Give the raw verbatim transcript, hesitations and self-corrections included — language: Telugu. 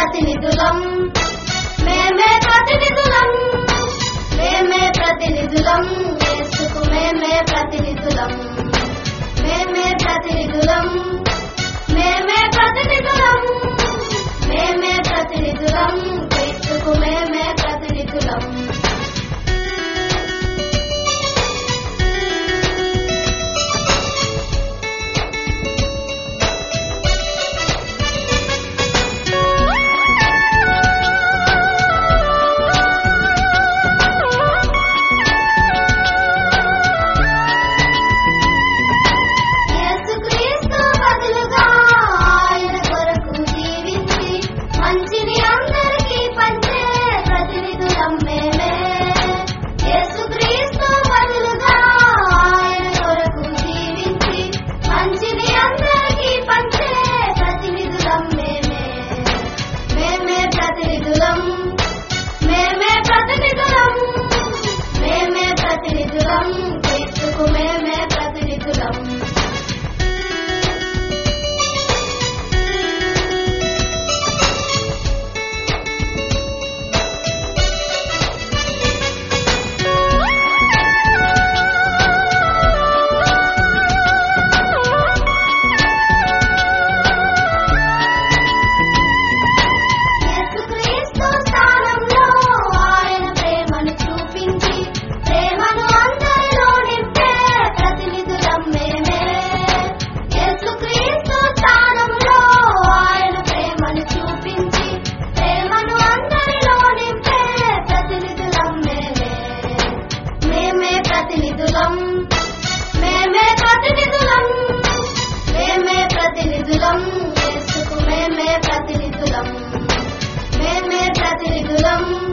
ప్రతినిధులం మేమే ప్రతినిధులం మేమే ప్రతినిధులం యేసుకు మేమే ప్రతినిధులం మేమే ప్రతినిధులం మేమే ప్రతినిధులం మేమే ప్రతినిధులం యేసుకు మేమే ప్రతినిధులం మేమే ప్రతినిధులం మేమే ప్రతినిధులం యేసుకు మేమే ప్రతినిధులం ప్రతినిధులం మేమే ప్రతినిధులం మేమే ప్రతినిధులం యేసుకు మేమే ప్రతినిధులం మేమే ప్రతినిధులం